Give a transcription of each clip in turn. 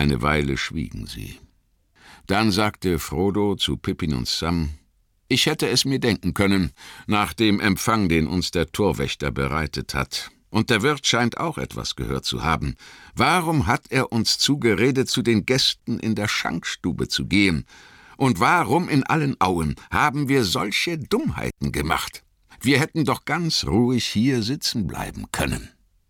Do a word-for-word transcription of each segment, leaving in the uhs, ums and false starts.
Eine Weile schwiegen sie. Dann sagte Frodo zu Pippin und Sam: »Ich hätte es mir denken können, nach dem Empfang, den uns der Torwächter bereitet hat. Und der Wirt scheint auch etwas gehört zu haben. Warum hat er uns zugeredet, zu den Gästen in der Schankstube zu gehen? Und warum in allen Auen haben wir solche Dummheiten gemacht? Wir hätten doch ganz ruhig hier sitzen bleiben können.«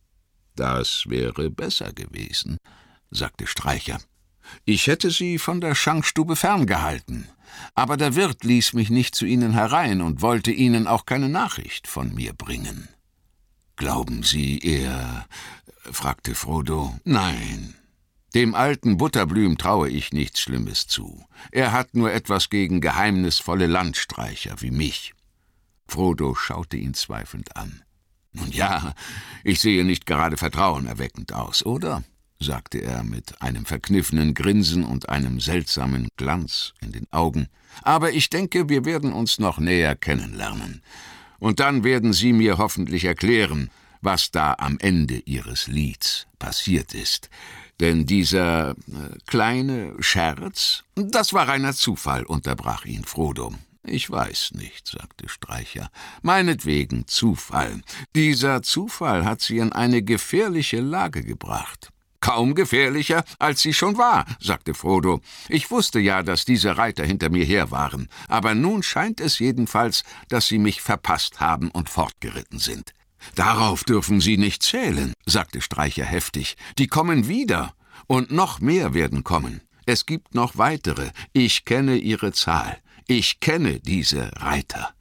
»Das wäre besser gewesen«, sagte Streicher. »Ich hätte sie von der Schankstube ferngehalten. Aber der Wirt ließ mich nicht zu ihnen herein und wollte ihnen auch keine Nachricht von mir bringen.« »Glauben Sie, er…« fragte Frodo. »Nein, dem alten Butterblüm traue ich nichts Schlimmes zu. Er hat nur etwas gegen geheimnisvolle Landstreicher wie mich.« Frodo schaute ihn zweifelnd an. »Nun ja, ich sehe nicht gerade vertrauenerweckend aus, oder?« sagte er mit einem verkniffenen Grinsen und einem seltsamen Glanz in den Augen. »Aber ich denke, wir werden uns noch näher kennenlernen. Und dann werden Sie mir hoffentlich erklären, was da am Ende Ihres Lieds passiert ist. Denn dieser äh, kleine Scherz, das war reiner Zufall«, unterbrach ihn Frodo. »Ich weiß nicht«, sagte Streicher. »Meinetwegen Zufall. Dieser Zufall hat Sie in eine gefährliche Lage gebracht.« »Kaum gefährlicher, als sie schon war«, sagte Frodo. »Ich wusste ja, dass diese Reiter hinter mir her waren. Aber nun scheint es jedenfalls, dass sie mich verpasst haben und fortgeritten sind.« »Darauf dürfen Sie nicht zählen«, sagte Streicher heftig. »Die kommen wieder. Und noch mehr werden kommen. Es gibt noch weitere. Ich kenne ihre Zahl. Ich kenne diese Reiter.«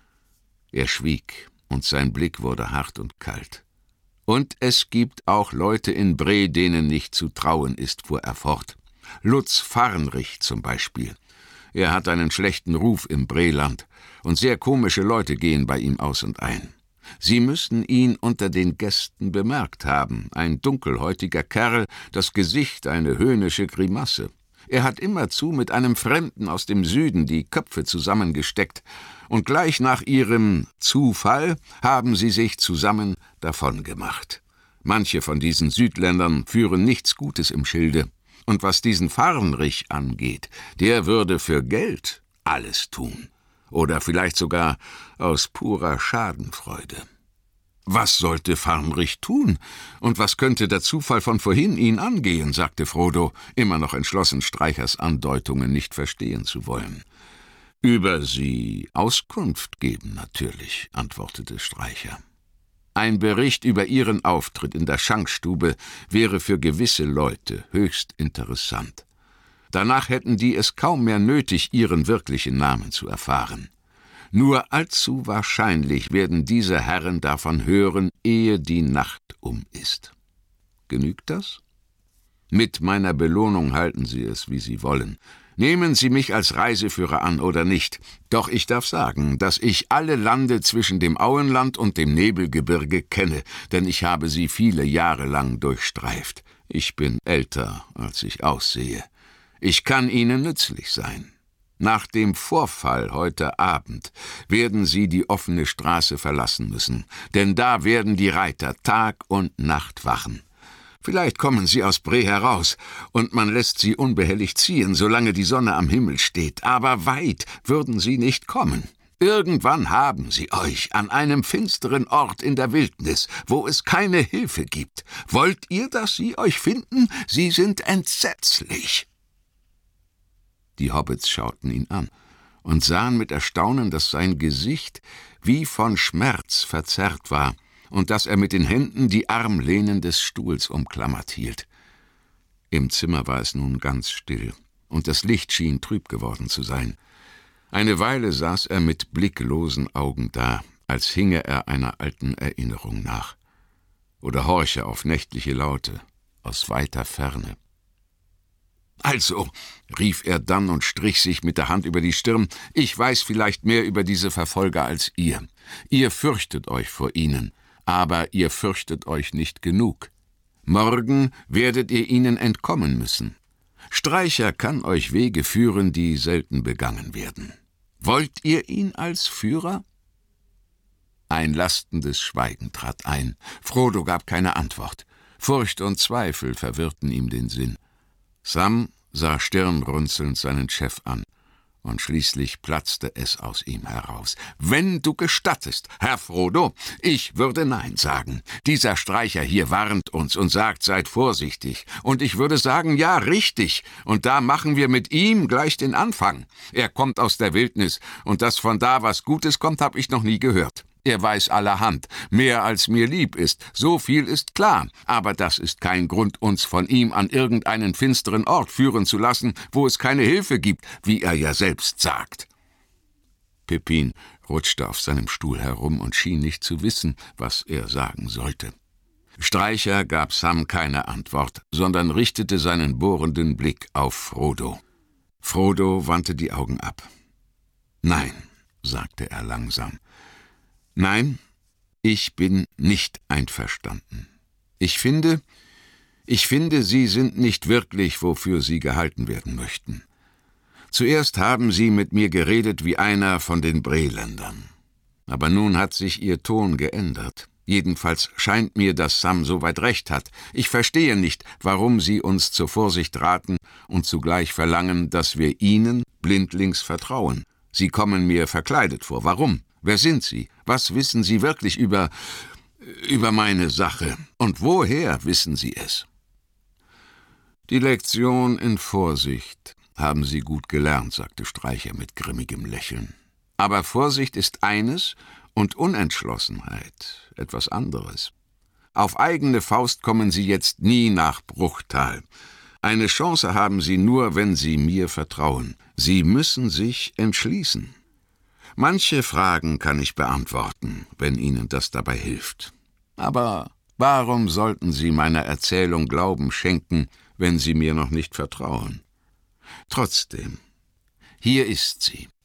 Er schwieg, und sein Blick wurde hart und kalt. »Und es gibt auch Leute in Bree, denen nicht zu trauen ist«, fuhr er fort. »Lutz Farnrich zum Beispiel. Er hat einen schlechten Ruf im Breeland, und sehr komische Leute gehen bei ihm aus und ein. Sie müssen ihn unter den Gästen bemerkt haben. Ein dunkelhäutiger Kerl, das Gesicht eine höhnische Grimasse. Er hat immerzu mit einem Fremden aus dem Süden die Köpfe zusammengesteckt, und gleich nach ihrem Zufall haben sie sich zusammen davongemacht. Manche von diesen Südländern führen nichts Gutes im Schilde. Und was diesen Farnrich angeht, der würde für Geld alles tun. Oder vielleicht sogar aus purer Schadenfreude.« »Was sollte Farnrich tun? Und was könnte der Zufall von vorhin ihn angehen?«, sagte Frodo, immer noch entschlossen, Streichers Andeutungen nicht verstehen zu wollen. »Über sie Auskunft geben natürlich«, antwortete Streicher. »Ein Bericht über ihren Auftritt in der Schankstube wäre für gewisse Leute höchst interessant. Danach hätten die es kaum mehr nötig, ihren wirklichen Namen zu erfahren. Nur allzu wahrscheinlich werden diese Herren davon hören, ehe die Nacht um ist. Genügt das? Mit meiner Belohnung halten Sie es, wie Sie wollen. Nehmen Sie mich als Reiseführer an oder nicht. Doch ich darf sagen, dass ich alle Lande zwischen dem Auenland und dem Nebelgebirge kenne, denn ich habe sie viele Jahre lang durchstreift. Ich bin älter, als ich aussehe. Ich kann Ihnen nützlich sein. Nach dem Vorfall heute Abend werden Sie die offene Straße verlassen müssen, denn da werden die Reiter Tag und Nacht wachen. Vielleicht kommen sie aus Bree heraus, und man lässt sie unbehelligt ziehen, solange die Sonne am Himmel steht, aber weit würden sie nicht kommen. Irgendwann haben sie euch an einem finsteren Ort in der Wildnis, wo es keine Hilfe gibt. Wollt ihr, dass sie euch finden? Sie sind entsetzlich.« Die Hobbits schauten ihn an und sahen mit Erstaunen, dass sein Gesicht wie von Schmerz verzerrt war und dass er mit den Händen die Armlehnen des Stuhls umklammert hielt. Im Zimmer war es nun ganz still, und das Licht schien trüb geworden zu sein. Eine Weile saß er mit blicklosen Augen da, als hinge er einer alten Erinnerung nach oder horche auf nächtliche Laute aus weiter Ferne. »Also«, rief er dann und strich sich mit der Hand über die Stirn, »ich weiß vielleicht mehr über diese Verfolger als ihr. Ihr fürchtet euch vor ihnen, aber ihr fürchtet euch nicht genug. Morgen werdet ihr ihnen entkommen müssen. Streicher kann euch Wege führen, die selten begangen werden. Wollt ihr ihn als Führer?« Ein lastendes Schweigen trat ein. Frodo gab keine Antwort. Furcht und Zweifel verwirrten ihm den Sinn. Sam sah stirnrunzelnd seinen Chef an, und schließlich platzte es aus ihm heraus. »Wenn du gestattest, Herr Frodo, ich würde Nein sagen. Dieser Streicher hier warnt uns und sagt, seid vorsichtig. Und ich würde sagen, ja, richtig. Und da machen wir mit ihm gleich den Anfang. Er kommt aus der Wildnis, und dass von da was Gutes kommt, habe ich noch nie gehört. Er weiß allerhand, mehr als mir lieb ist, so viel ist klar, aber das ist kein Grund, uns von ihm an irgendeinen finsteren Ort führen zu lassen, wo es keine Hilfe gibt, wie er ja selbst sagt.« Pippin rutschte auf seinem Stuhl herum und schien nicht zu wissen, was er sagen sollte. Streicher gab Sam keine Antwort, sondern richtete seinen bohrenden Blick auf Frodo. Frodo wandte die Augen ab. »Nein«, sagte er langsam, »nein, ich bin nicht einverstanden. Ich finde, ich finde, Sie sind nicht wirklich, wofür Sie gehalten werden möchten. Zuerst haben Sie mit mir geredet wie einer von den Breländern. Aber nun hat sich Ihr Ton geändert. Jedenfalls scheint mir, dass Sam soweit recht hat. Ich verstehe nicht, warum Sie uns zur Vorsicht raten und zugleich verlangen, dass wir Ihnen blindlings vertrauen. Sie kommen mir verkleidet vor. Warum? Wer sind Sie? Was wissen Sie wirklich über, über meine Sache? Und woher wissen Sie es?« »Die Lektion in Vorsicht haben Sie gut gelernt«, sagte Streicher mit grimmigem Lächeln. »Aber Vorsicht ist eines und Unentschlossenheit etwas anderes. Auf eigene Faust kommen Sie jetzt nie nach Bruchtal. Eine Chance haben Sie nur, wenn Sie mir vertrauen. Sie müssen sich entschließen. Manche Fragen kann ich beantworten, wenn Ihnen das dabei hilft. Aber warum sollten Sie meiner Erzählung Glauben schenken, wenn Sie mir noch nicht vertrauen? Trotzdem, hier ist sie.